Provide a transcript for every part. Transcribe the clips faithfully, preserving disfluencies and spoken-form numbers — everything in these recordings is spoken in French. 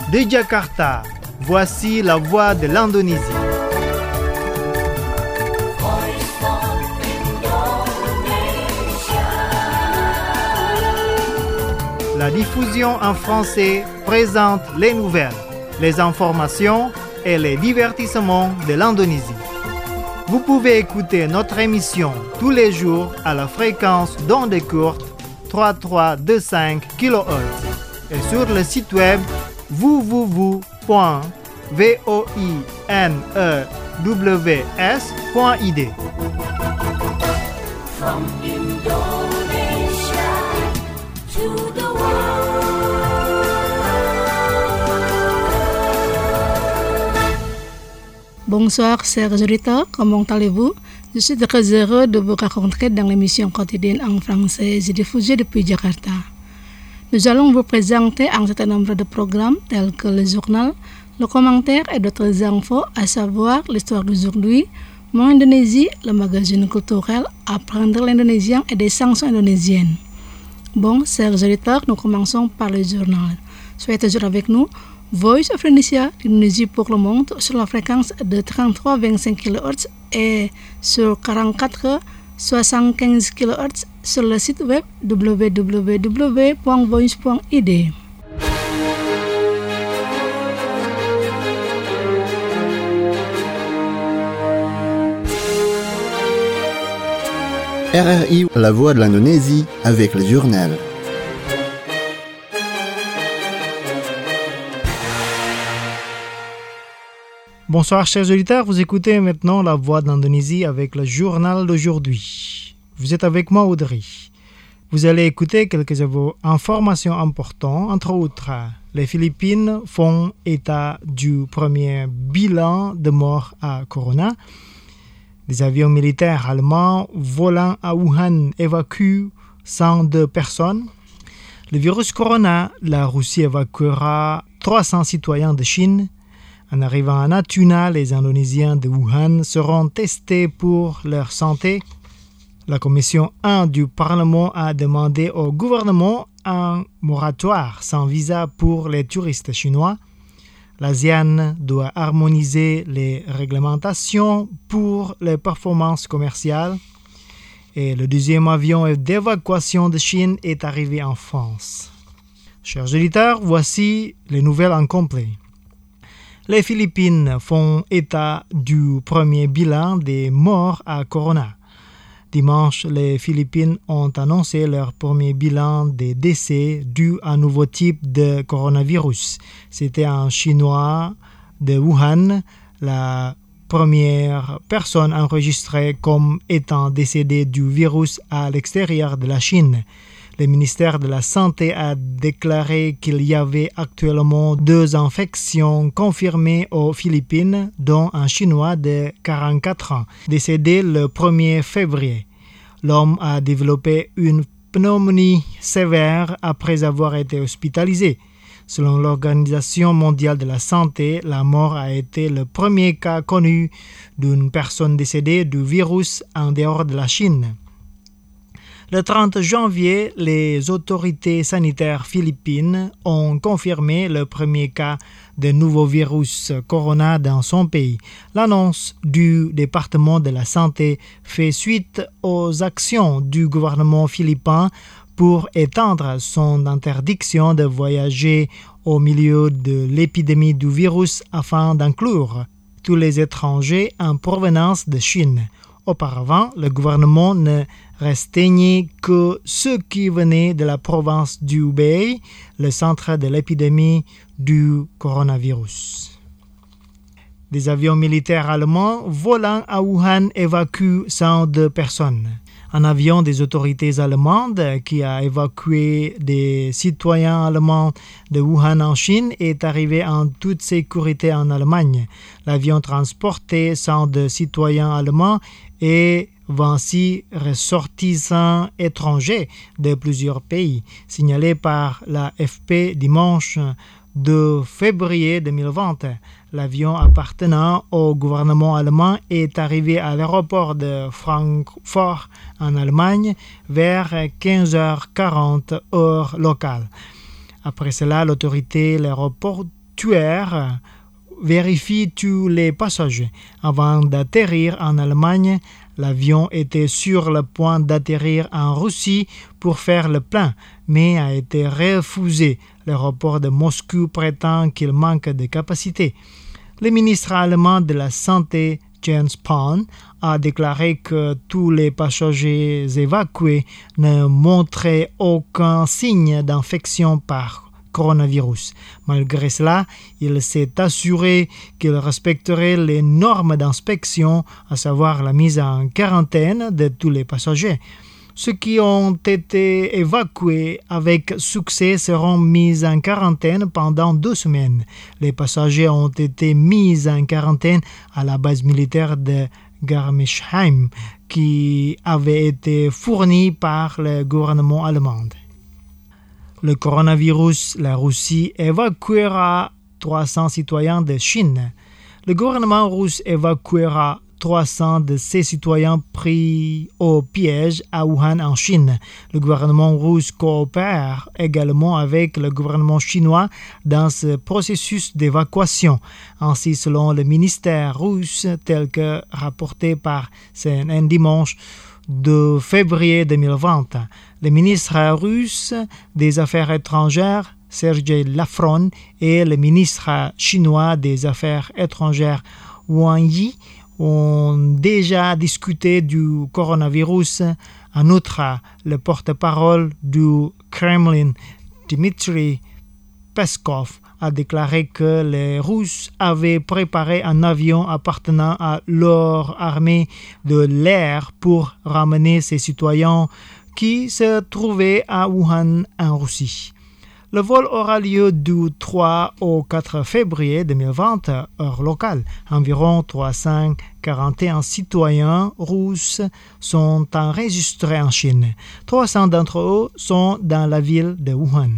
De Jakarta, voici la voix de l'Indonésie. La diffusion en français présente les nouvelles, les informations et les divertissements de l'Indonésie. Vous pouvez écouter notre émission tous les jours à la fréquence d'onde courte trois mille trois cent vingt-cinq kilohertz et sur le site web w w w point voinews point i d. From Indonesia to the world. Bonsoir chers auditeurs, comment allez-vous? Je suis très heureux de vous rencontrer dans l'émission quotidienne en français diffusée depuis Jakarta. Nous allons vous présenter un certain nombre de programmes tels que le journal, le commentaire et d'autres infos, à savoir l'histoire d'aujourd'hui, Mon Indonésie, le magazine culturel, apprendre l'indonésien et des chansons indonésiennes. Bon, chers auditeurs, nous commençons par le journal. Soyez toujours avec nous. Voice of Indonesia, l'Indonésie pour le monde, sur la fréquence de trente-trois virgule vingt-cinq kilohertz et sur quarante-quatre virgule soixante-quinze kilohertz sur le site web w w w point voice point i d. R R I, la voix de l'Indonésie, avec le journal. Bonsoir chers auditeurs, vous écoutez maintenant la voix de l'Indonésie avec le journal d'aujourd'hui. Vous êtes avec moi Audrey. Vous allez écouter quelques informations importantes, entre autres. Les Philippines font état du premier bilan de morts à Corona. Des avions militaires allemands volant à Wuhan évacuent cent deux personnes. Le virus Corona, la Russie évacuera trois cents citoyens de Chine. En arrivant à Natuna, les Indonésiens de Wuhan seront testés pour leur santé. La commission un du Parlement a demandé au gouvernement un moratoire sans visa pour les touristes chinois. L'ASEAN doit harmoniser les réglementations pour les performances commerciales. Et le deuxième avion d'évacuation de Chine est arrivé en France. Chers auditeurs, voici les nouvelles en complet. Les Philippines font état du premier bilan des morts à Corona. Dimanche, les Philippines ont annoncé leur premier bilan des décès dus à un nouveau type de coronavirus. C'était un Chinois de Wuhan, la première personne enregistrée comme étant décédée du virus à l'extérieur de la Chine. Le ministère de la Santé a déclaré qu'il y avait actuellement deux infections confirmées aux Philippines, dont un Chinois de quarante-quatre ans, décédé le premier février. L'homme a développé une pneumonie sévère après avoir été hospitalisé. Selon l'Organisation mondiale de la santé, la mort a été le premier cas connu d'une personne décédée du virus en dehors de la Chine. Le trente janvier, les autorités sanitaires philippines ont confirmé le premier cas de nouveau virus Corona dans son pays. L'annonce du département de la santé fait suite aux actions du gouvernement philippin pour étendre son interdiction de voyager au milieu de l'épidémie du virus afin d'inclure tous les étrangers en provenance de Chine. Auparavant, le gouvernement ne restreignait que ceux qui venaient de la province du Hubei, le centre de l'épidémie du coronavirus. Des avions militaires allemands volant à Wuhan évacuent cent deux personnes. Un avion des autorités allemandes qui a évacué des citoyens allemands de Wuhan en Chine est arrivé en toute sécurité en Allemagne. L'avion transportait cent deux citoyens allemands et vingt-six ressortissants étrangers de plusieurs pays, signalé par l'A F P dimanche deux février deux mille vingt. L'avion appartenant au gouvernement allemand est arrivé à l'aéroport de Francfort en Allemagne vers quinze heures quarante heure locale. Après cela, l'autorité l'aéroport tueurs vérifient tous les passagers. Avant d'atterrir en Allemagne, l'avion était sur le point d'atterrir en Russie pour faire le plein, mais a été refusé. L'aéroport de Moscou prétend qu'il manque de capacité. Le ministre allemand de la Santé, Jens Spahn, a déclaré que tous les passagers évacués ne montraient aucun signe d'infection par coronavirus. Malgré cela, il s'est assuré qu'il respecterait les normes d'inspection, à savoir la mise en quarantaine de tous les passagers. Ceux qui ont été évacués avec succès seront mis en quarantaine pendant deux semaines. Les passagers ont été mis en quarantaine à la base militaire de Garmisch-Heim, qui avait été fournie par le gouvernement allemand. Le coronavirus, la Russie évacuera trois cents citoyens de Chine. Le gouvernement russe évacuera trois cents de ses citoyens pris au piège à Wuhan en Chine. Le gouvernement russe coopère également avec le gouvernement chinois dans ce processus d'évacuation. Ainsi, selon le ministère russe, tel que rapporté par C N N dimanche deux février deux mille vingt, le ministre russe des Affaires étrangères, Sergei Lavrov, et le ministre chinois des Affaires étrangères, Wang Yi, ont déjà discuté du coronavirus. En outre, le porte-parole du Kremlin, Dmitry Peskov, a déclaré que les Russes avaient préparé un avion appartenant à leur armée de l'air pour ramener ces citoyens qui se trouvaient à Wuhan en Russie. Le vol aura lieu du trois au quatre février deux mille vingt, heure locale. Environ trois cent quarante et un citoyens russes sont enregistrés en Chine. trois cents d'entre eux sont dans la ville de Wuhan.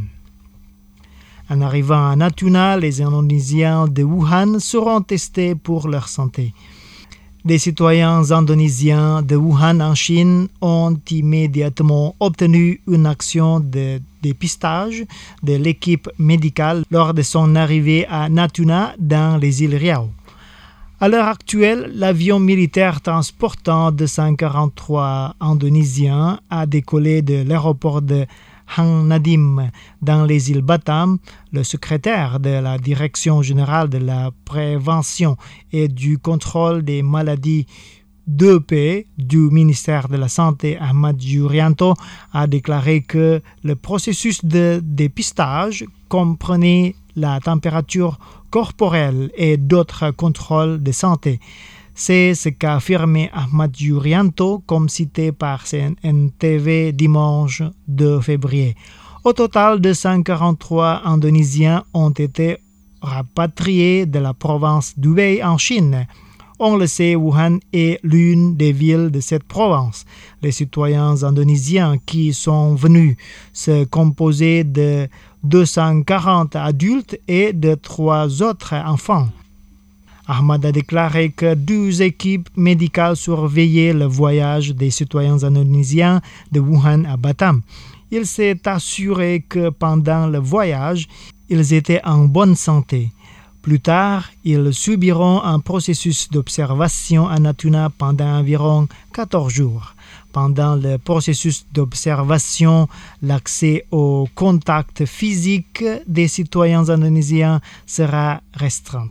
En arrivant à Natuna, les Indonésiens de Wuhan seront testés pour leur santé. Des citoyens indonésiens de Wuhan en Chine ont immédiatement obtenu une action de dépistage de l'équipe médicale lors de son arrivée à Natuna dans les îles Riau. À l'heure actuelle, l'avion militaire transportant deux cent quarante-trois Indonésiens a décollé de l'aéroport de Hang Nadim dans les îles Batam. Le secrétaire de la Direction générale de la prévention et du contrôle des maladies deux P du ministère de la Santé, Ahmad Yuryanto, a déclaré que le processus de dépistage comprenait la température corporelle et d'autres contrôles de santé. C'est ce qu'a affirmé Ahmad Yuryanto, comme cité par C N N T V dimanche deux février. Au total, deux cent quarante-trois Indonésiens ont été rapatriés de la province d'Hubei en Chine. On le sait, Wuhan est l'une des villes de cette province. Les citoyens indonésiens qui sont venus se composaient de deux cent quarante adultes et de trois autres enfants. Ahmad a déclaré que douze équipes médicales surveillaient le voyage des citoyens indonésiens de Wuhan à Batam. Il s'est assuré que pendant le voyage, ils étaient en bonne santé. Plus tard, ils subiront un processus d'observation à Natuna pendant environ quatorze jours. Pendant le processus d'observation, l'accès au contact physique des citoyens indonésiens sera restreint.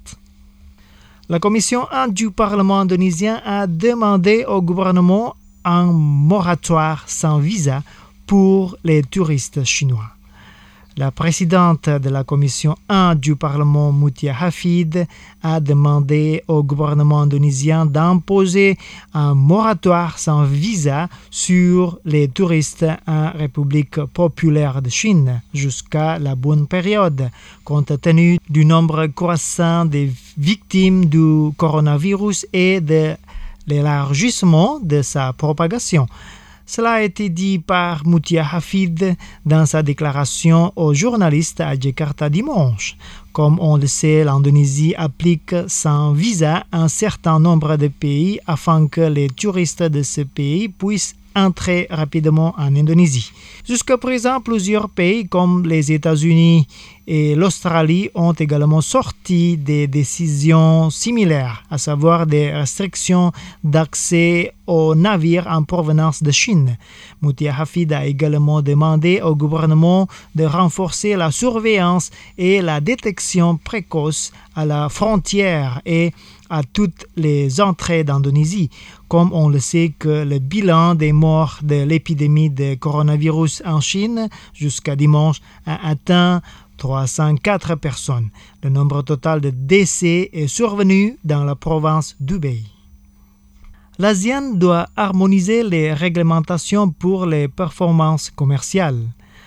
La commission un du Parlement indonésien a demandé au gouvernement un moratoire sans visa pour les touristes chinois. La présidente de la commission un du Parlement, Mutia Hafid, a demandé au gouvernement indonésien d'imposer un moratoire sans visa sur les touristes en République populaire de Chine jusqu'à la bonne période, compte tenu du nombre croissant des victimes du coronavirus et de l'élargissement de sa propagation. Cela a été dit par Mutia Hafid dans sa déclaration aux journalistes à Jakarta dimanche. Comme on le sait, l'Indonésie applique sans visa un certain nombre de pays afin que les touristes de ce pays puissent entrer rapidement en Indonésie. Jusqu'à présent, plusieurs pays comme les États-Unis et l'Australie ont également sorti des décisions similaires, à savoir des restrictions d'accès aux navires en provenance de Chine. Mutia Hafid a également demandé au gouvernement de renforcer la surveillance et la détection précoce à la frontière et à toutes les entrées d'Indonésie. Comme on le sait que le bilan des morts de l'épidémie de coronavirus en Chine jusqu'à dimanche a atteint trois cent quatre personnes. Le nombre total de décès est survenu dans la province d'Hubei. L'ASEAN doit harmoniser les réglementations pour les performances commerciales.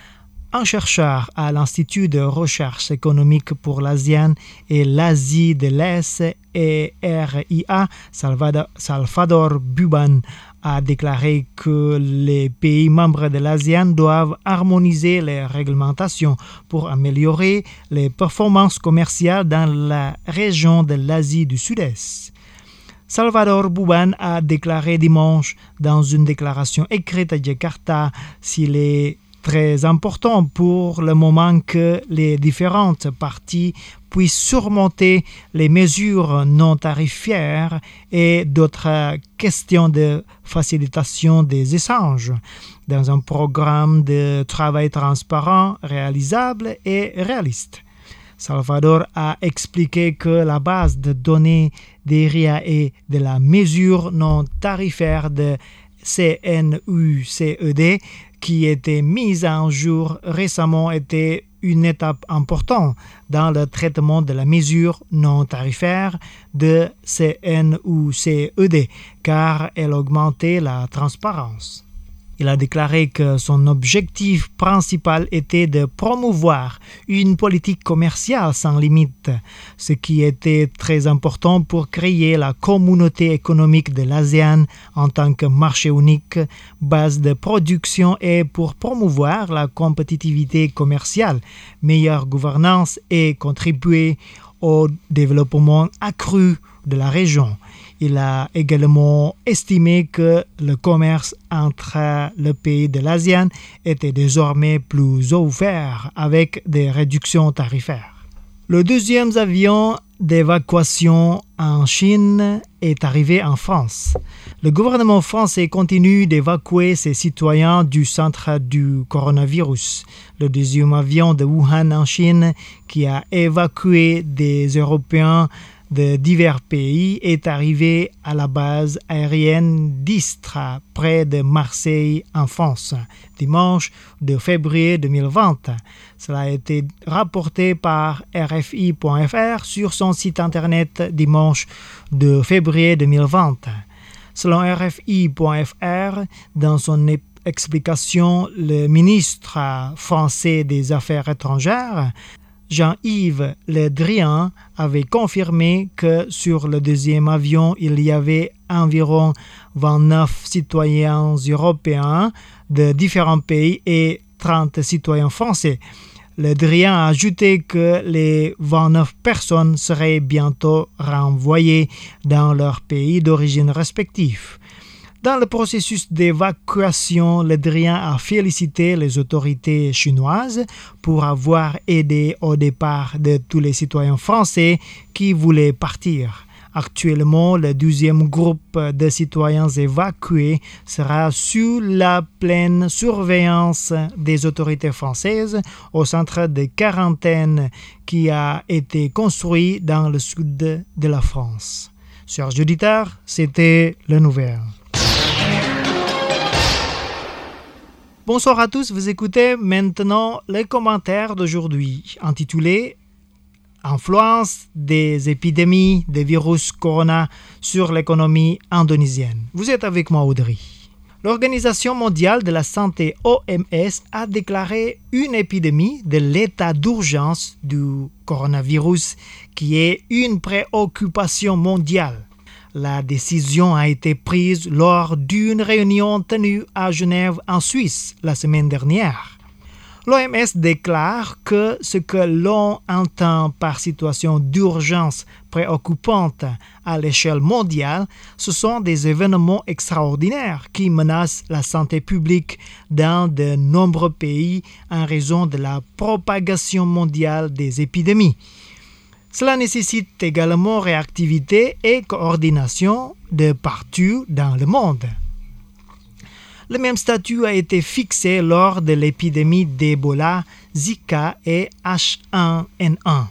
Un chercheur à l'Institut de recherche économique pour l'ASEAN et l'Asie de l'Est et R I A, Salvador, Salvador Buban, a déclaré que les pays membres de l'ASEAN doivent harmoniser les réglementations pour améliorer les performances commerciales dans la région de l'Asie du Sud-Est. Salvador Buban a déclaré dimanche dans une déclaration écrite à Jakarta s'il est très important pour le moment que les différentes parties puissent surmonter les mesures non tarifaires et d'autres questions de facilitation des échanges dans un programme de travail transparent, réalisable et réaliste. Salvador a expliqué que la base de données des R I A et de la mesure non tarifaire de C N U C E D qui était mise en jour récemment était une étape importante dans le traitement de la mesure non tarifaire de C N U C E D car elle augmentait la transparence. Il a déclaré que son objectif principal était de promouvoir une politique commerciale sans limite, ce qui était très important pour créer la communauté économique de l'ASEAN en tant que marché unique, base de production et pour promouvoir la compétitivité commerciale, meilleure gouvernance et contribuer au développement accru de la région. Il a également estimé que le commerce entre les pays de l'ASEAN était désormais plus ouvert avec des réductions tarifaires. Le deuxième avion d'évacuation en Chine est arrivé en France. Le gouvernement français continue d'évacuer ses citoyens du centre du coronavirus. Le deuxième avion de Wuhan en Chine, qui a évacué des Européens de divers pays, est arrivé à la base aérienne d'Istres, près de Marseille, en France, dimanche deux février deux mille vingt. Cela a été rapporté par R F I point F R sur son site internet dimanche deux février deux mille vingt. Selon R F I point F R, dans son explication, le ministre français des Affaires étrangères, Jean-Yves Le Drian, avait confirmé que sur le deuxième avion, il y avait environ vingt-neuf citoyens européens de différents pays et trente citoyens français. Le Drian a ajouté que les vingt-neuf personnes seraient bientôt renvoyées dans leur pays d'origine respectif. Dans le processus d'évacuation, Le Drian a félicité les autorités chinoises pour avoir aidé au départ de tous les citoyens français qui voulaient partir. Actuellement, le douzième groupe de citoyens évacués sera sous la pleine surveillance des autorités françaises au centre de quarantaine qui a été construit dans le sud de la France. Chers auditeurs, c'était la nouvelle. Bonsoir à tous, vous écoutez maintenant les commentaires d'aujourd'hui intitulés « Influence des épidémies de virus corona sur l'économie indonésienne ». Vous êtes avec moi Audrey. L'Organisation mondiale de la santé O M S a déclaré une épidémie de l'état d'urgence du coronavirus qui est une préoccupation mondiale. La décision a été prise lors d'une réunion tenue à Genève en Suisse la semaine dernière. L'O M S déclare que ce que l'on entend par situation d'urgence préoccupante à l'échelle mondiale, ce sont des événements extraordinaires qui menacent la santé publique dans de nombreux pays en raison de la propagation mondiale des épidémies. Cela nécessite également réactivité et coordination de partout dans le monde. Le même statut a été fixé lors de l'épidémie d'Ebola, Zika et H un N un.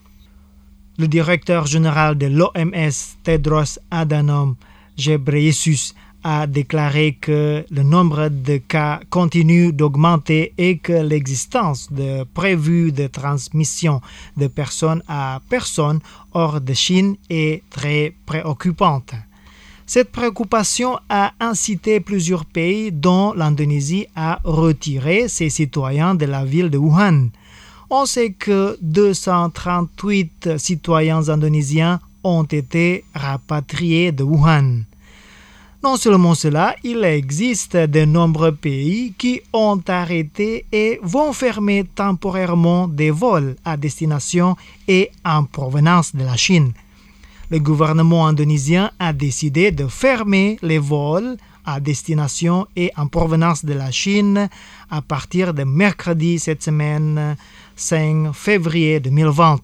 Le directeur général de l'O M S, Tedros Adhanom Ghebreyesus, a déclaré que le nombre de cas continue d'augmenter et que l'existence de prévus de transmission de personne à personne hors de Chine est très préoccupante. Cette préoccupation a incité plusieurs pays, dont l'Indonésie, à retirer ses citoyens de la ville de Wuhan. On sait que deux cent trente-huit citoyens indonésiens ont été rapatriés de Wuhan. Non seulement cela, il existe de nombreux pays qui ont arrêté et vont fermer temporairement des vols à destination et en provenance de la Chine. Le gouvernement indonésien a décidé de fermer les vols à destination et en provenance de la Chine à partir de mercredi cette semaine, cinq février deux mille vingt.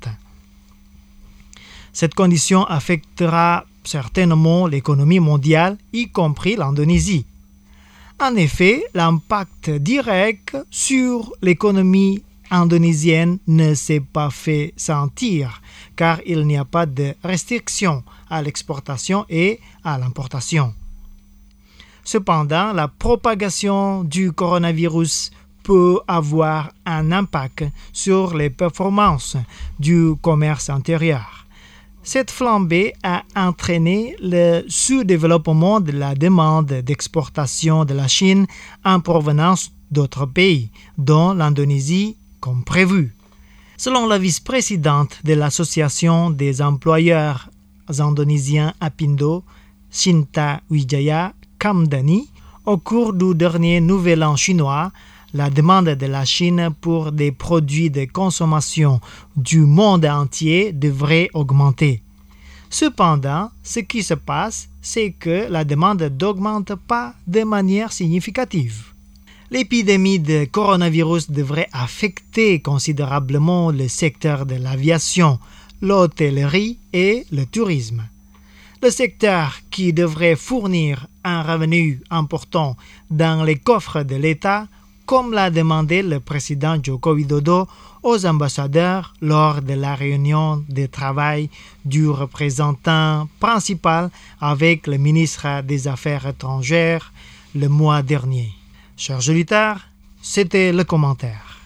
Cette condition affectera certainement l'économie mondiale, y compris l'Indonésie. En effet, l'impact direct sur l'économie indonésienne ne s'est pas fait sentir, car il n'y a pas de restrictions à l'exportation et à l'importation. Cependant, la propagation du coronavirus peut avoir un impact sur les performances du commerce intérieur. Cette flambée a entraîné le sous-développement de la demande d'exportation de la Chine en provenance d'autres pays, dont l'Indonésie, comme prévu. Selon la vice-présidente de l'Association des employeurs indonésiens Apindo, Shinta Wijaya Kamdani, au cours du dernier Nouvel An chinois, la demande de la Chine pour des produits de consommation du monde entier devrait augmenter. Cependant, ce qui se passe, c'est que la demande n'augmente pas de manière significative. L'épidémie de coronavirus devrait affecter considérablement le secteur de l'aviation, l'hôtellerie et le tourisme. Le secteur qui devrait fournir un revenu important dans les coffres de l'État, comme l'a demandé le président Joko Widodo aux ambassadeurs lors de la réunion de travail du représentant principal avec le ministre des Affaires étrangères le mois dernier. Chers auditeurs, c'était le commentaire.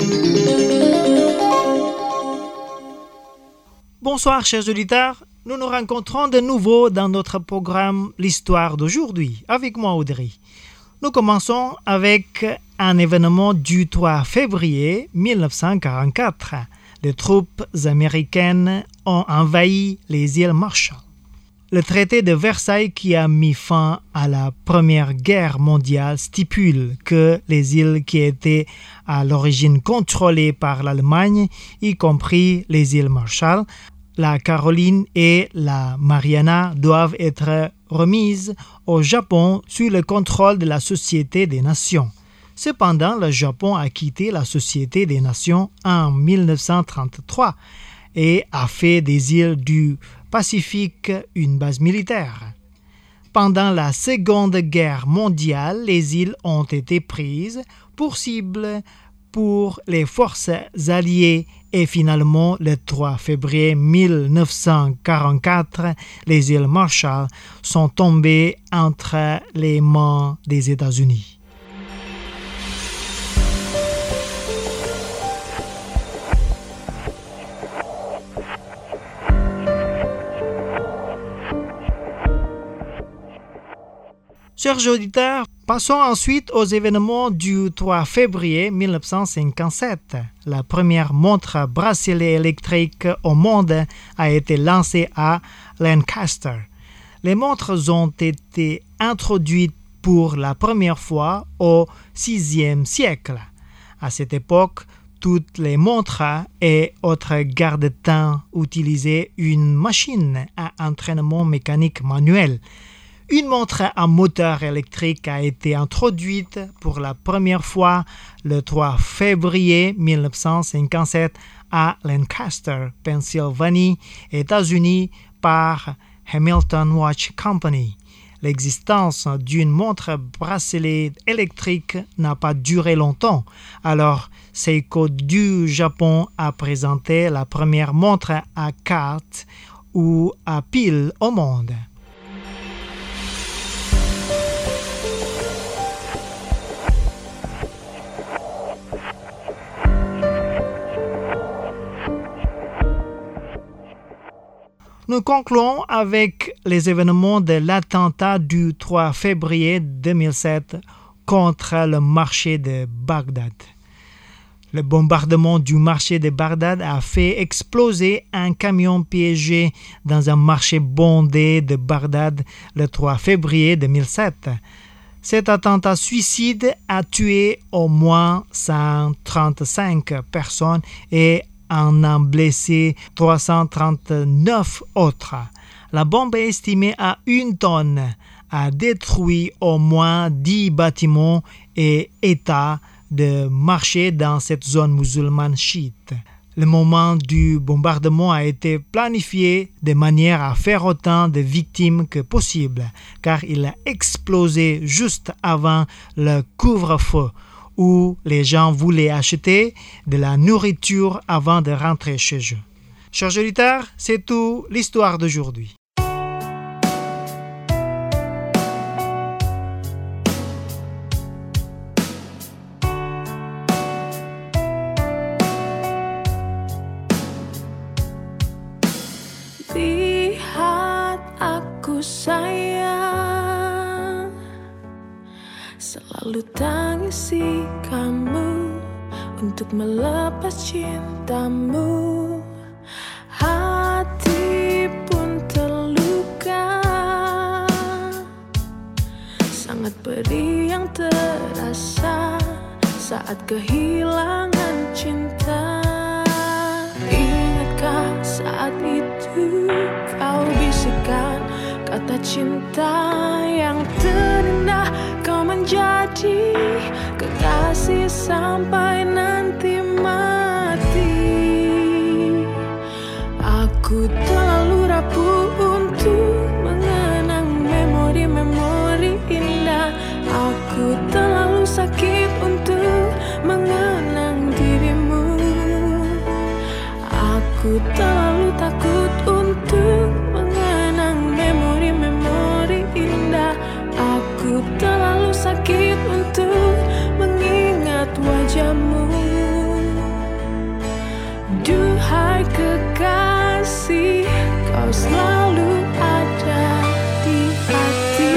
Bonsoir, chers auditeurs. Nous nous rencontrons de nouveau dans notre programme L'Histoire d'aujourd'hui, avec moi Audrey. Nous commençons avec un événement du trois février mille neuf cent quarante-quatre. Les troupes américaines ont envahi les îles Marshall. Le traité de Versailles, qui a mis fin à la Première Guerre mondiale, stipule que les îles qui étaient à l'origine contrôlées par l'Allemagne, y compris les îles Marshall, la Caroline et la Mariana, doivent être remises au Japon sous le contrôle de la Société des Nations. Cependant, le Japon a quitté la Société des Nations en mille neuf cent trente-trois et a fait des îles du Pacifique une base militaire. Pendant la Seconde Guerre mondiale, les îles ont été prises pour cible pour les forces alliées et finalement, le trois février mille neuf cent quarante-quatre, les îles Marshall sont tombées entre les mains des États-Unis. Chers auditeurs, passons ensuite aux événements du trois février mille neuf cent cinquante-sept. La première montre bracelet électrique au monde a été lancée à Lancaster. Les montres ont été introduites pour la première fois au sixième siècle. À cette époque, toutes les montres et autres garde-temps utilisaient une machine à entraînement mécanique manuel. Une montre à moteur électrique a été introduite pour la première fois le trois février mille neuf cent cinquante-sept à Lancaster, Pennsylvanie, États-Unis, par Hamilton Watch Company. L'existence d'une montre bracelet électrique n'a pas duré longtemps, alors Seiko du Japon a présenté la première montre à carte ou à pile au monde. Nous concluons avec les événements de l'attentat du trois février deux mille sept contre le marché de Bagdad. Le bombardement du marché de Bagdad a fait exploser un camion piégé dans un marché bondé de Bagdad le trois février deux mille sept. Cet attentat suicide a tué au moins cent trente-cinq personnes et en a blessé trois cent trente-neuf autres. La bombe est estimée à une tonne, a détruit au moins dix bâtiments et états de marché dans cette zone musulmane chiite. Le moment du bombardement a été planifié de manière à faire autant de victimes que possible, car il a explosé juste avant le couvre-feu, où les gens voulaient acheter de la nourriture avant de rentrer chez eux. Chers auditeurs, c'est tout l'histoire d'aujourd'hui. Lihat aku sayang, selalu tangisi kamu untuk melepas cintamu. Hati pun terluka, sangat pedih yang terasa saat kehilangan cinta. Ingatkah saat itu kau bisikan kata cinta yang terindah, kau menjadi kekasih sampai nanti mati. Aku terlalu rapuh untuk mengenang memori-memori indah. Aku terlalu sakit untuk mengenang dirimu. Aku terlalu takut untuk mengenang memori-memori indah. Aku terlalu sakit untuk mengingat wajahmu. Duhai kekasih, kau selalu ada di hati.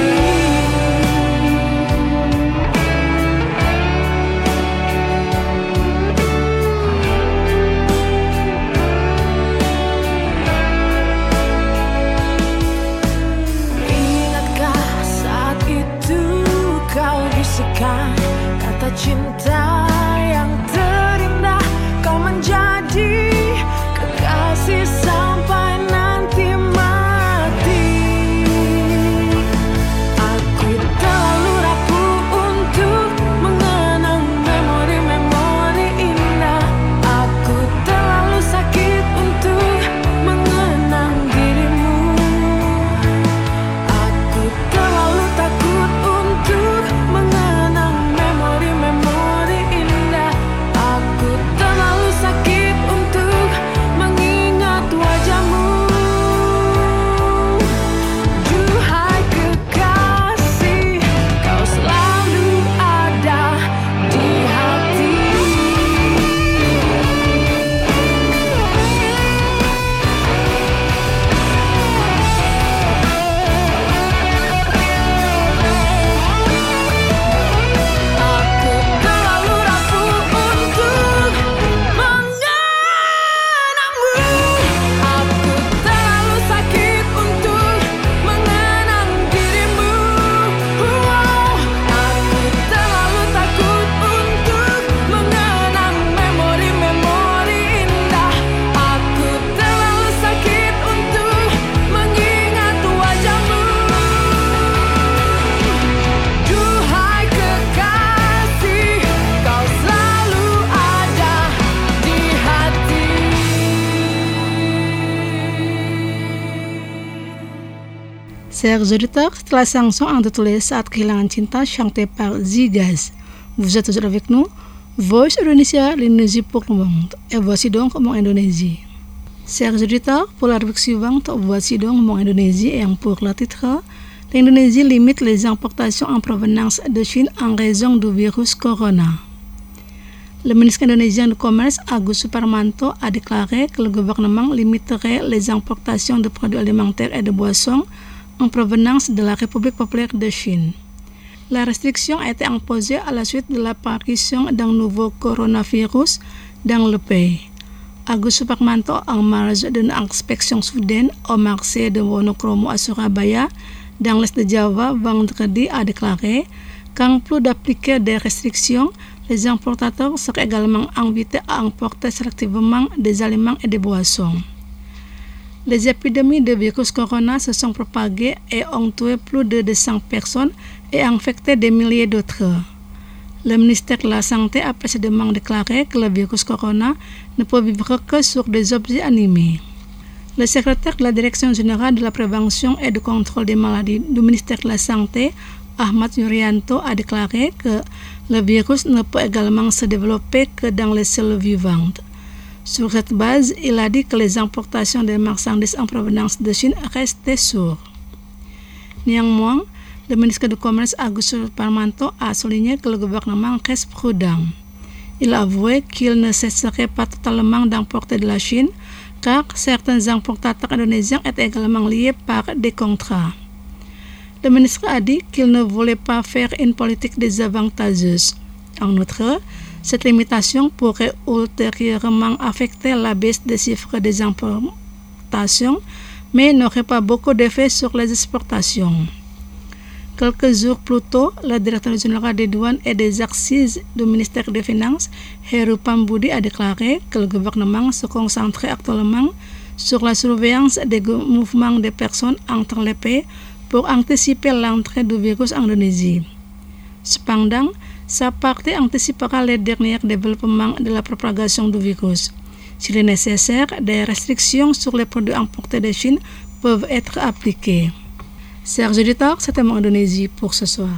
Kata cinta yang terindah, kau menjadi kekasih sampai nanti mati. Aku terlalu rapuh untuk mengenang memori-memori indah. Aku terlalu sakit untuk mengenang dirimu. Aku terlalu takut untuk mengenang memori-memori Chers auditeurs, c'est la chanson intitulée Saat Kehilangan Cinta chantée par Zigaz. Vous êtes toujours avec nous, Voice Indonesia, l'Indonésie pour le monde. Et voici donc mon Indonésie. Chers auditeurs, pour la rubrique suivante, voici donc mon Indonésie et pour le titre, l'Indonésie limite les importations en provenance de Chine en raison du virus corona. Le ministre indonésien du Commerce, Agus Suparmanto, a déclaré que le gouvernement limiterait les importations de produits alimentaires et de boissons en provenance de la République populaire de Chine. La restriction a été imposée à la suite de l'apparition d'un nouveau coronavirus dans le pays. Agus Suparmanto, en marge d'une inspection soudaine au marché de Wonokromo à Surabaya, dans l'est de Java, vendredi, a déclaré qu'en plus d'appliquer des restrictions, les importateurs seraient également invités à importer sélectivement des aliments et des boissons. Les épidémies de virus corona se sont propagées et ont tué plus de deux cents personnes et infecté des milliers d'autres. Le ministère de la Santé a précédemment déclaré que le virus corona ne peut vivre que sur des objets animés. Le secrétaire de la Direction générale de la prévention et du contrôle des maladies du ministère de la Santé, Ahmad Yuryanto, a déclaré que le virus ne peut également se développer que dans les cellules vivantes. Sur cette base, il a dit que les importations de marchandises en provenance de Chine restaient sûres. Néanmoins, le ministre du Commerce, Agus Suparmanto, a souligné que le gouvernement reste prudent. Il a avoué qu'il ne cesserait pas totalement d'importer de la Chine, car certains importateurs indonésiens étaient également liés par des contrats. Le ministre a dit qu'il ne voulait pas faire une politique désavantageuse. En outre, cette limitation pourrait ultérieurement affecter la baisse des chiffres des importations, mais n'aurait pas beaucoup d'effet sur les exportations. Quelques jours plus tôt, le directeur général des douanes et des accises du ministère des Finances, Heru Pambudi, a déclaré que le gouvernement se concentrait actuellement sur la surveillance des mouvements des personnes entre les pays pour anticiper l'entrée du virus en Indonésie. Cependant, sa partie anticipera les derniers développements de la propagation du virus. S'il est nécessaire, des restrictions sur les produits importés de Chine peuvent être appliquées. Chers auditeurs, c'était mon Indonésie pour ce soir.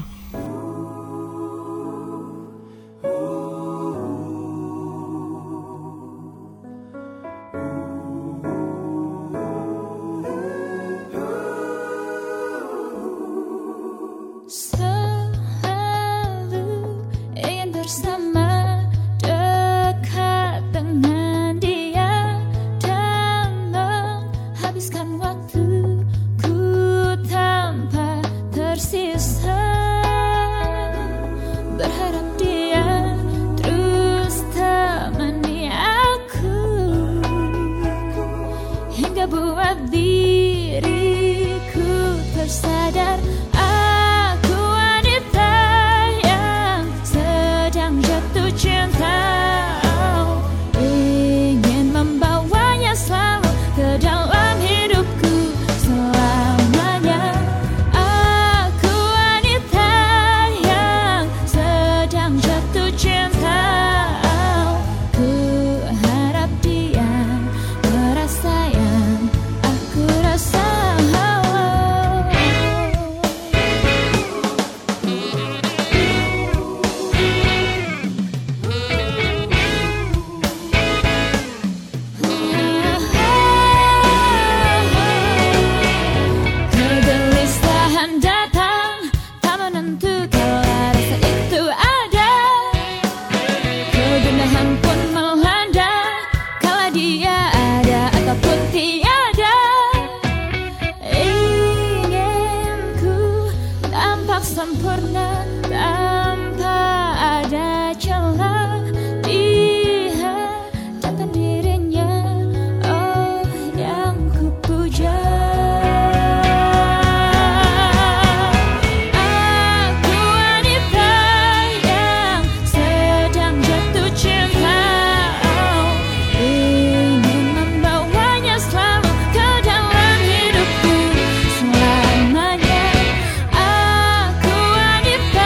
Aku wanita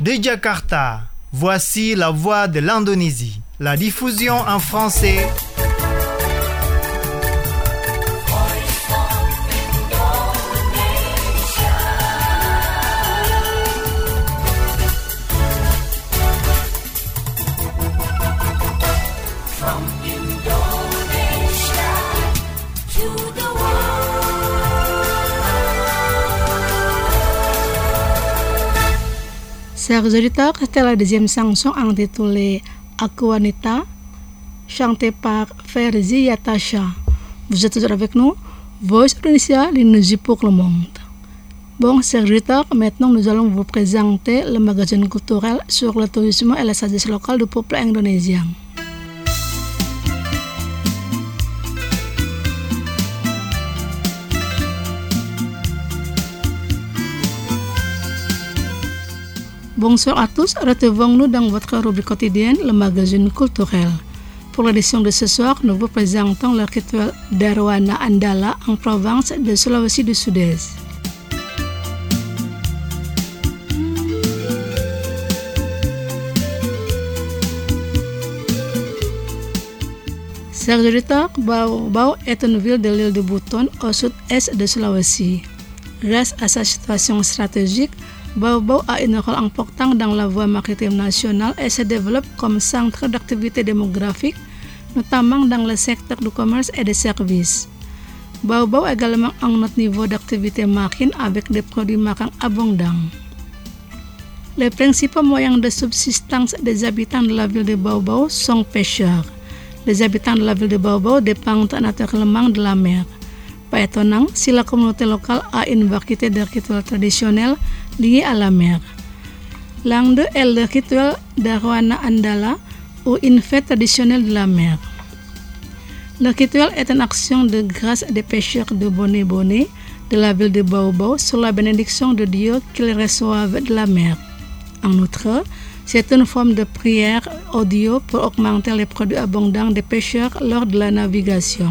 De Jakarta, voici la voix de l'Indonésie. La diffusion en français. Chers auditeurs, c'était la deuxième chanson intitulée Aku Wanita, chantée par Ferzi Yatasha. Vous êtes toujours avec nous, Voice Indonesia, l'énergie pour le monde. Bon, chers auditeurs, maintenant nous allons vous présenter le magazine culturel sur le tourisme et la sagesse locale du peuple indonésien. Bonsoir à tous, retrouvons-nous dans votre rubrique quotidienne, le magazine culturel. Pour l'édition de ce soir, nous vous présentons le rituel d'Arwana Andala en province de Sulawesi du Sud-Est. Chers auditeurs, Bau-Bau est une ville de l'île de Buton au sud-est de Sulawesi. Grâce à sa situation stratégique, Bau-Bau a un rôle important dans la voie maritime nationale et se développe comme centre d'activité démographique, notamment dans le secteur du commerce et des services. Bau-Bau a également un autre niveau d'activité marine avec des produits marins abondants. Les principaux moyens de subsistance des habitants de la ville de Bau-Bau sont pêcheurs. Les habitants de la ville de Bau-Bau dépendent naturellement de la mer. Pas étonnant si la communauté locale a une variété de rituels traditionnels liés à la mer. L'un d'eux est le rituel d'Arwana Andala, ou une fête traditionnelle de la mer. Le rituel est une action de grâce des pêcheurs de Bone-Bone de la ville de Bau-Bau sur la bénédiction de Dieu qu'ils reçoivent de la mer. En outre, c'est une forme de prière au Dieu pour augmenter les produits abondants des pêcheurs lors de la navigation.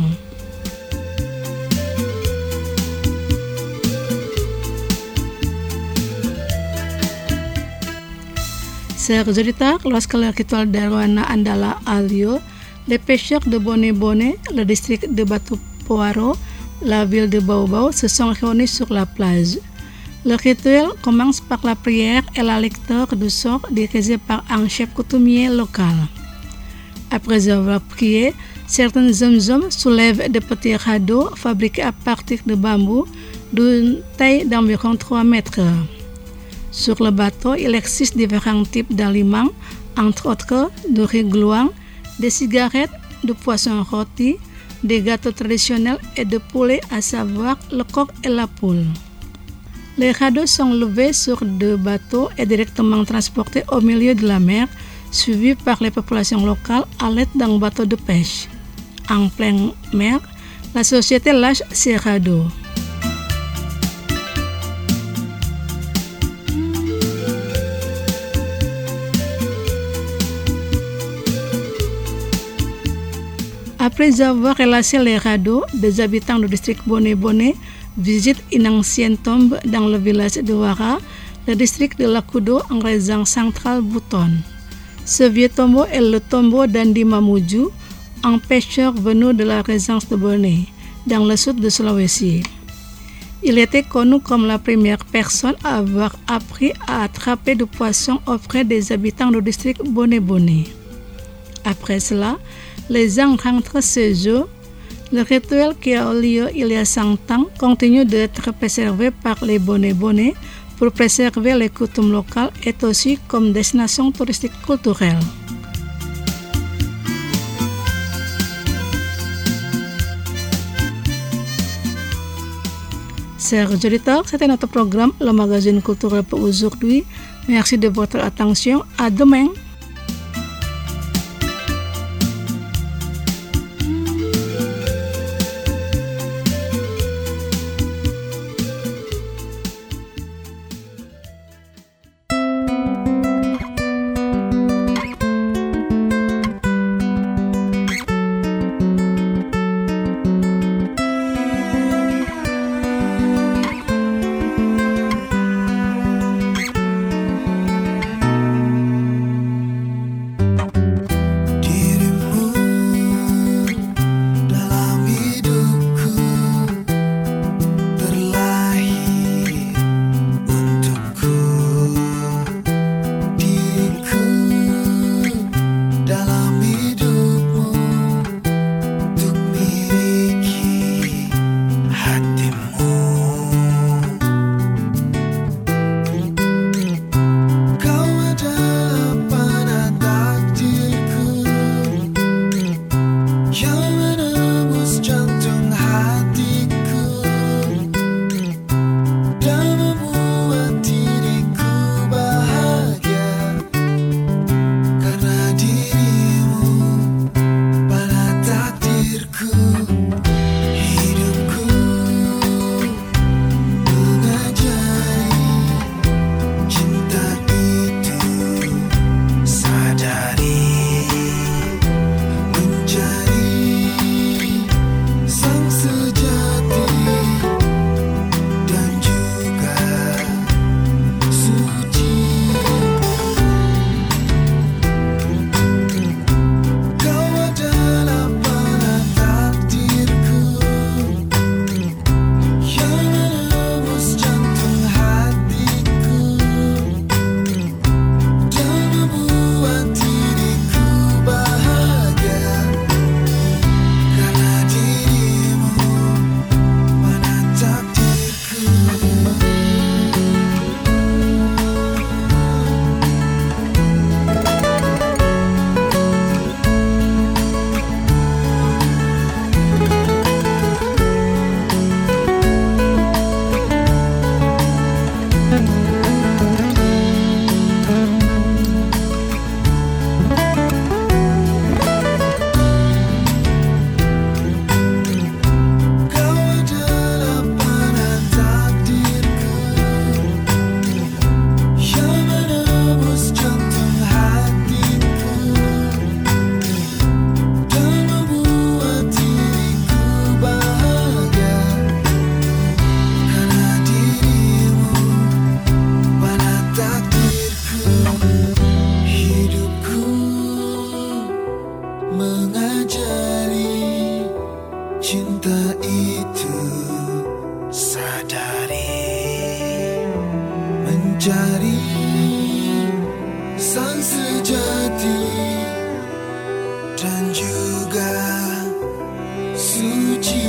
Chers auditeurs, lorsque le rituel d'Arwana Andala a lieu, les pêcheurs de Bone-Bone, le district de Batu-Poaro, la ville de Bau-Bau, se sont réunis sur la plage. Le rituel commence par la prière et la lecture du sort dirigée par un chef coutumier local. Après avoir prié, certains hommes soulèvent des petits radeaux fabriqués à partir de bambou d'une taille d'environ trois mètres. Sur le bateau, il existe différents types d'aliments, entre autres du riz gluant, des cigarettes, du poisson rôti, des gâteaux traditionnels et de poulet, à savoir le coq et la poule. Les radeaux sont levés sur deux bateaux et directement transportés au milieu de la mer, suivis par les populations locales à l'aide d'un bateau de pêche. En pleine mer, la société lâche ses radeaux. Après avoir relâché les radeaux, des habitants du district Bone-Bone visitent une ancienne tombe dans le village de Wara, le district de Lakudo en région centrale Buton. Ce vieux tombeau est le tombeau d'Andi Mamuju, un pêcheur venu de la région de Bone, dans le sud de Sulawesi. Il était connu comme la première personne à avoir appris à attraper du poisson auprès des habitants du district Bone-Bone. Après cela, les gens rentrent chez eux. Le rituel qui a eu lieu il y a cent ans continue d'être préservé par les Bone-Bone pour préserver les coutumes locales et aussi comme destination touristique culturelle. Chers auditeurs, c'était notre programme, le magazine culturel pour aujourd'hui. Merci de votre attention. À demain. mencari sang sejati dan juga suci.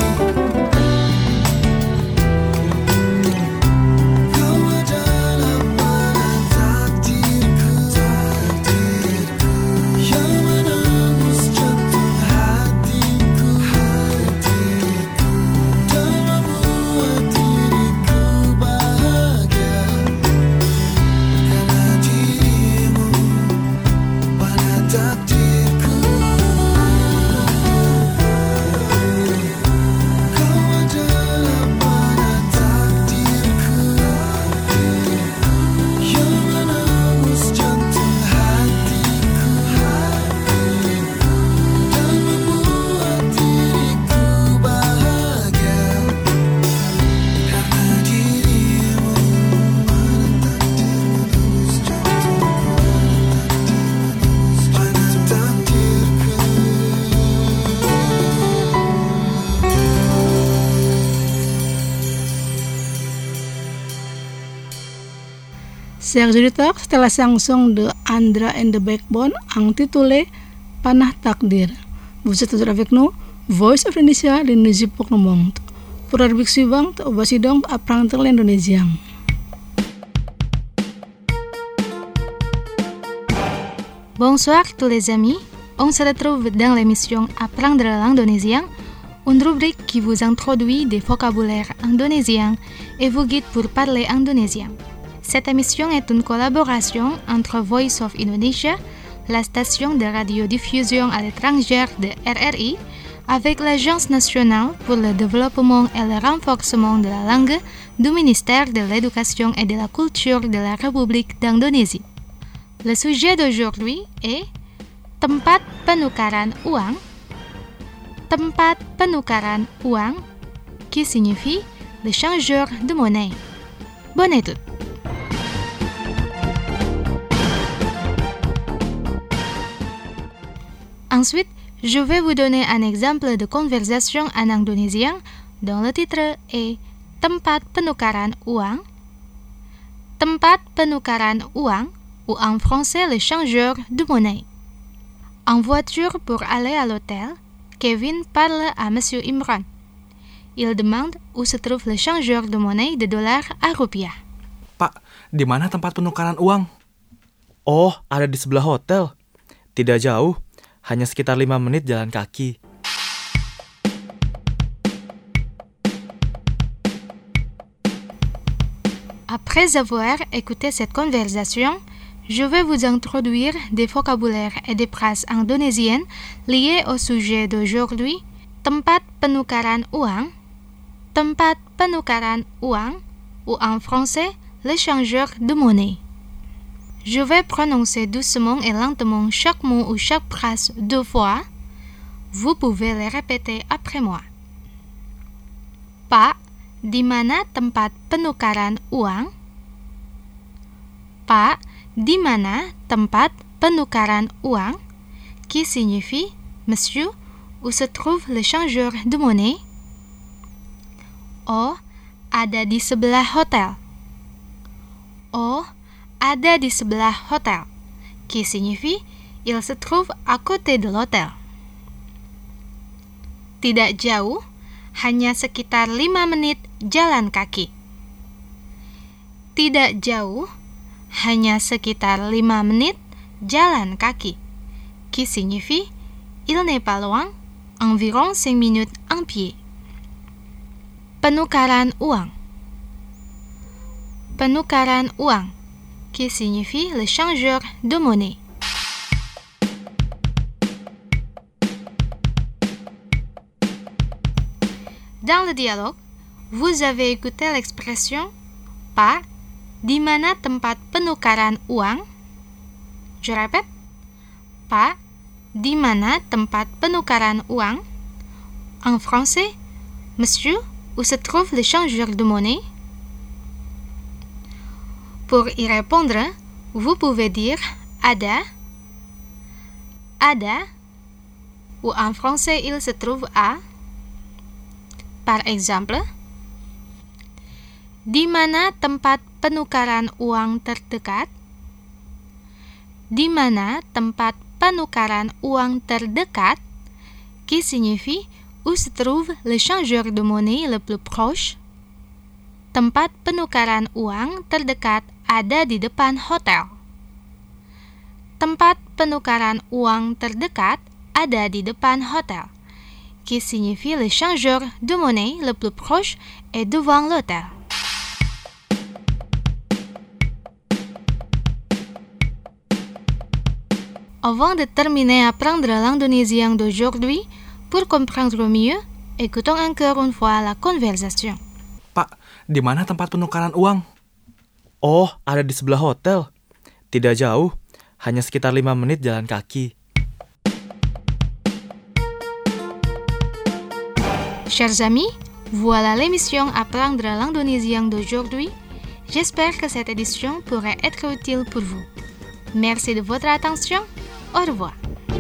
Chers auditeurs, c'était la chanson de Andra and the Backbone intitulée Panah Takdir. Vous êtes toujours avec nous, Voice of Indonesia, l'Indonésie pour le monde. Pour la rubrique suivante, voici donc apprendre l'indonésien. Bonsoir tous les amis, on se retrouve dans l'émission Apprendre l'indonésien, une rubrique qui vous introduit des vocabulaires indonésiens et vous guide pour parler indonésien. Cette émission est une collaboration entre Voice of Indonesia, la station de radiodiffusion à l'étranger de R R I, avec l'Agence nationale pour le développement et le renforcement de la langue du ministère de l'Éducation et de la Culture de la République d'Indonésie. Le sujet d'aujourd'hui est tempat penukaran uang. Tempat penukaran uang, qui signifie le changeur de monnaie. Bonne écoute. Ensuite, je vais vous donner un exemple de conversation en indonésien dont le titre est tempat penukaran uang. Tempat penukaran uang, ou en français le changeur de monnaie. En voiture pour aller à l'hôtel, Kevin parle à Monsieur Imran. Il demande où se trouve le changeur de monnaie de dollars à rupiah. Pak, di mana tempat penukaran uang? Oh, ada di sebelah hotel. Tidak jauh, hanya sekitar lima menit jalan kaki. Après avoir écouté cette conversation, je vais vous introduire des vocabulaires et des phrases indonésiennes liées au sujet d'aujourd'hui, tempat penukaran uang, tempat penukaran uang, ou en français, le changeur de monnaie. Je vais prononcer doucement et lentement chaque mot ou chaque phrase deux fois. Vous pouvez les répéter après moi. Pak, di mana tempat penukaran uang? Pak, di mana tempat penukaran uang? Qui signifie Monsieur, où se trouve le changeur de monnaie? Oh, ada di sebelah hotel. Oh, ada di sebelah hotel, qui signifie il se trouve à côté de l'hôtel. Tidak jauh, hanya sekitar lima menit jalan kaki. Tidak jauh, hanya sekitar lima menit jalan kaki, qui signifie il n'est pas loin, environ cinq minutes en pied. Penukaran uang. Penukaran uang, qui signifie le changeur de monnaie. Dans le dialogue, vous avez écouté l'expression Pak, di mana tempat penukaran uang? Je répète. Pak, di mana tempat penukaran uang? En français, Monsieur, où se trouve le changeur de monnaie? Pour y répondre, vous pouvez dire ada, ada, ou en français il se trouve à. Par exemple, Di mana tempat penukaran uang terdekat? Di mana tempat penukaran uang terdekat? Qui signifie où se trouve le changeur de monnaie le plus proche? Tempat penukaran uang terdekat ada di depan hotel. Tempat penukaran uang terdekat ada di depan hotel. Qui signifie le changeur de monnaie le plus proche est devant l'hôtel. Avant de terminer à apprendre la langue indonésienne d'aujourd'hui, pour comprendre mieux, écoutons encore une fois la conversation. Pak, di mana tempat penukaran uang? Oh, ada di sebelah hotel. Tidak jauh, hanya sekitar lima menit jalan kaki. Chers amis, voilà l'émission Apprendre la langue indonésienne d'aujourd'hui. J'espère que cette édition pourrait être utile pour vous. Merci de votre attention. Au revoir.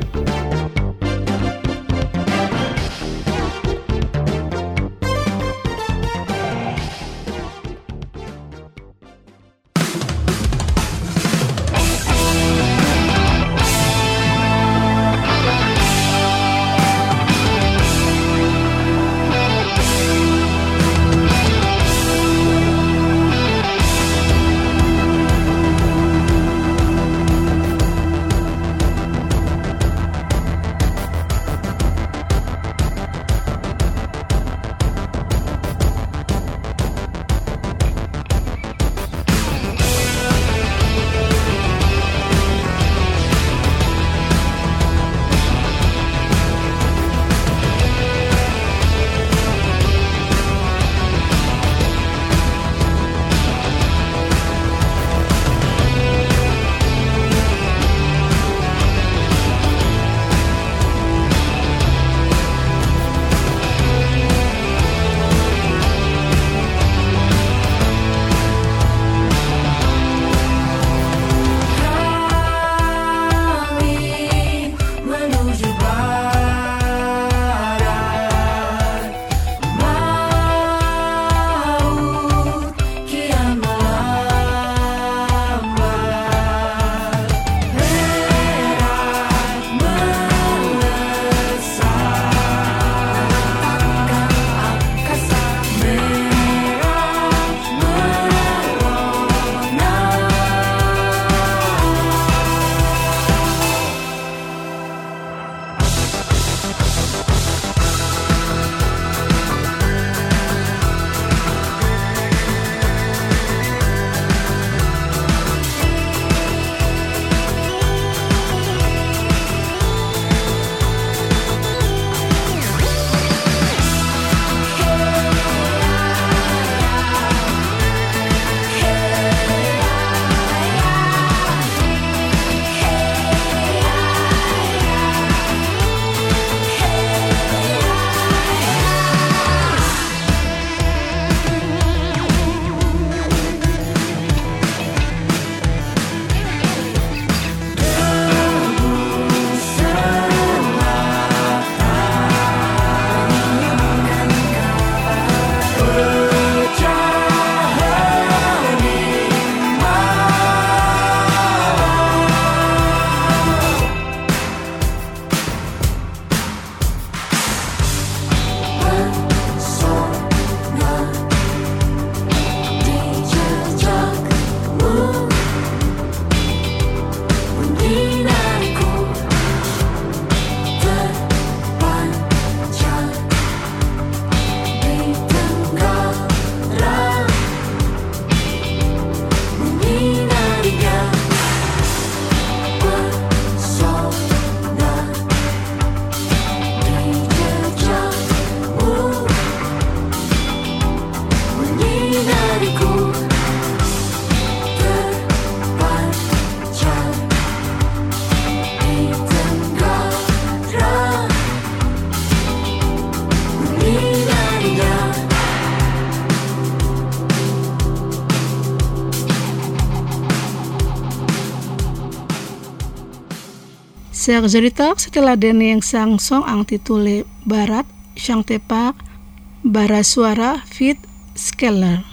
Chers auditeurs, c'était la dernière chanson intitulée Barat, chantée par Bara Suara Fit Skeller.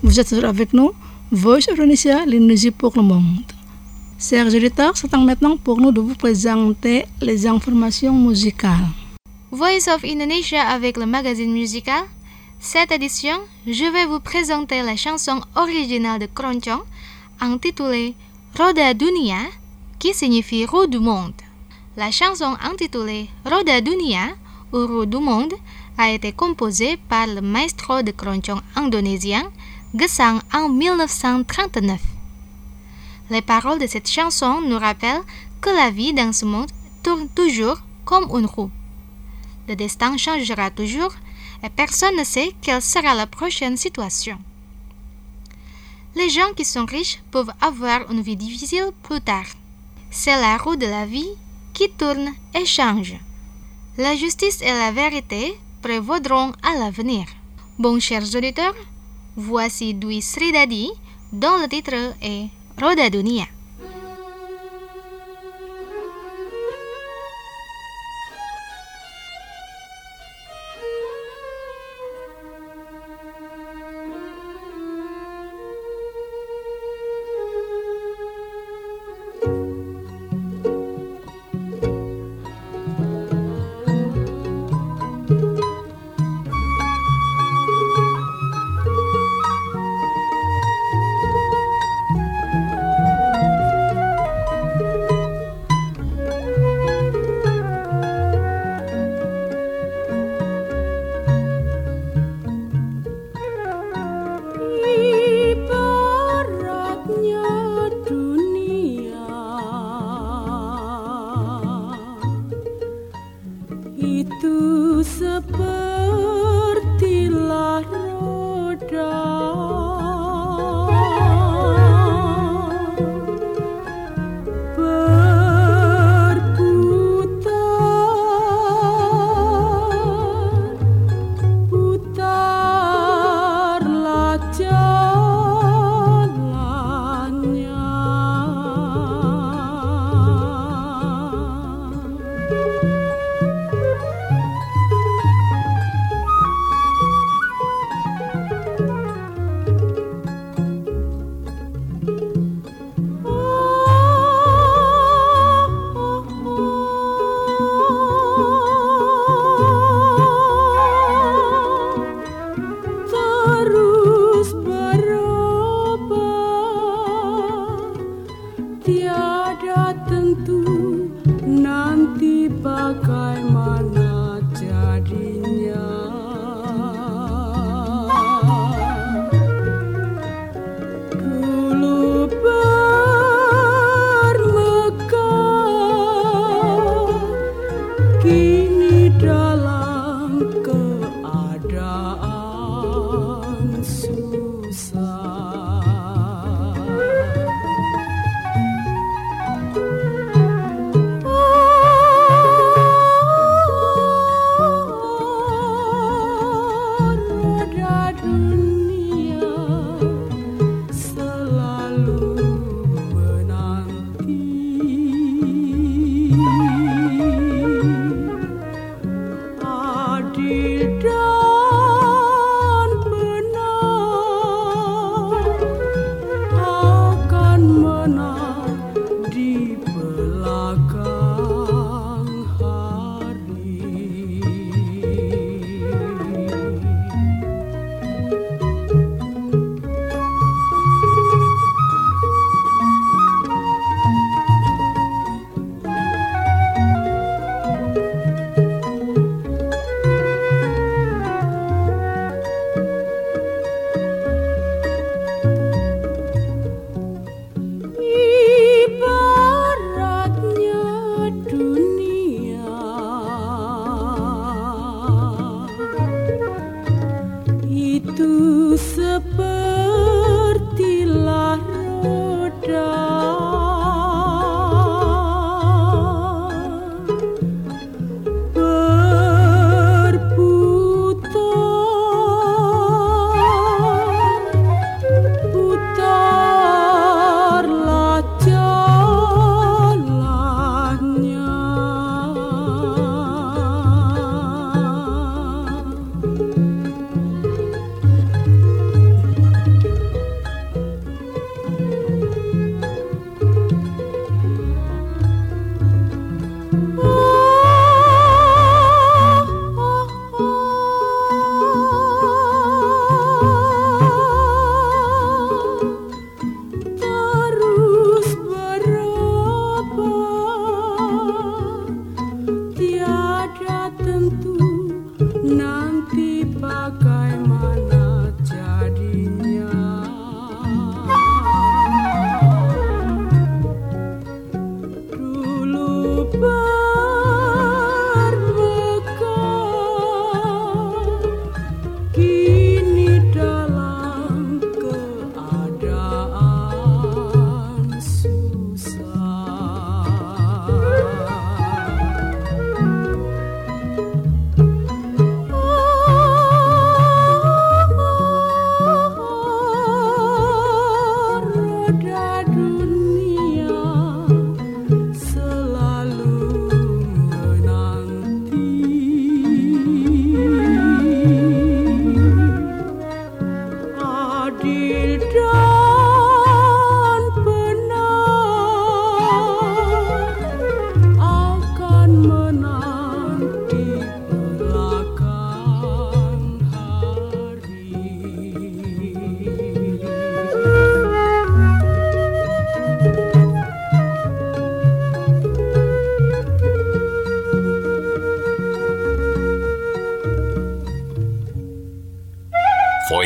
Vous êtes toujours avec nous, Voice of Indonesia, l'Indonésie pour le monde. Chers auditeurs, c'est maintenant pour nous de vous présenter les informations musicales. Voice of Indonesia avec le magazine musical. Cette édition, je vais vous présenter la chanson originale de Keroncong intitulée Roda Dunia, qui signifie roue du monde. La chanson intitulée Roda Dunia ou roue du monde a été composée par le maestro de Keroncong indonésien Gesang en dix-neuf cent trente-neuf. Les paroles de cette chanson nous rappellent que la vie dans ce monde tourne toujours comme une roue. Le destin changera toujours et personne ne sait quelle sera la prochaine situation. Les gens qui sont riches peuvent avoir une vie difficile plus tard. C'est la roue de la vie qui tourne et change. La justice et la vérité prévaudront à l'avenir. Bon, chers auditeurs, voici Dwi Sridadi dont le titre est Roda Dunia.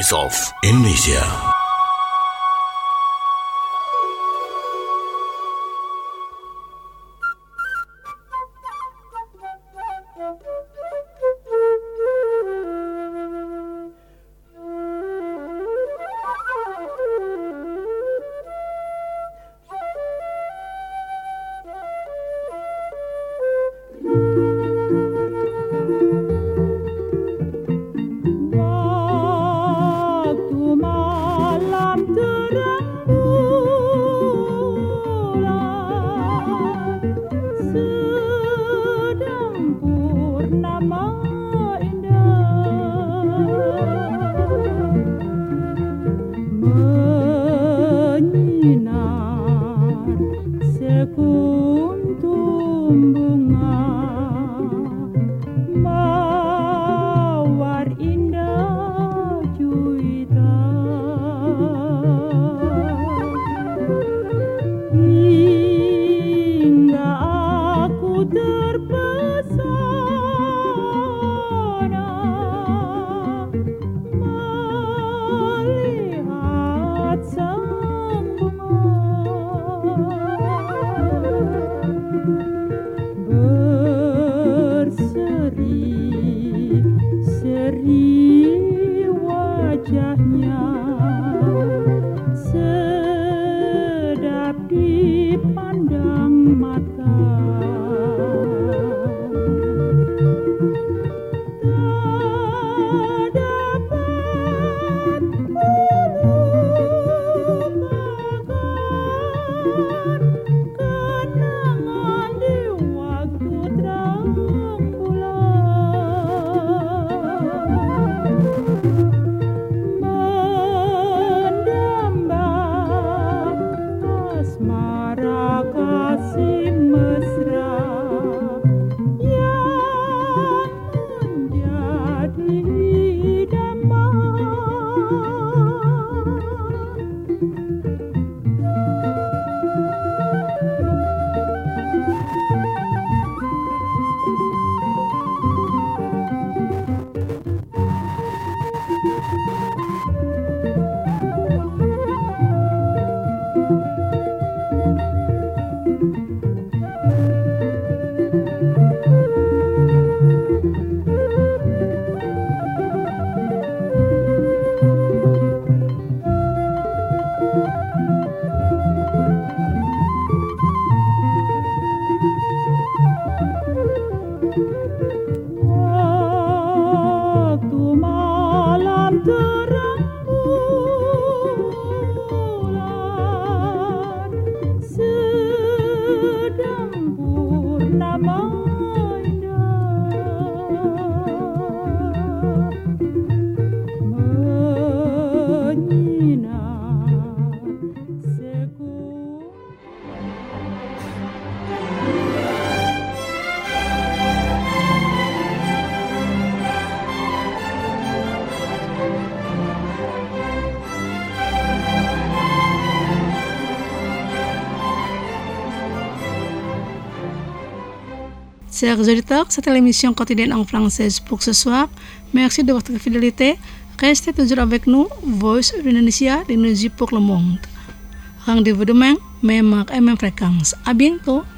Voice of Indonesia. Chers auditeurs, c'était l'émission quotidienne en français pour ce soir. Merci de votre fidélité. Restez toujours avec nous, Voice of Indonesia, l'énergie pour le monde. Rendez-vous demain, même heure et même fréquence. À bientôt.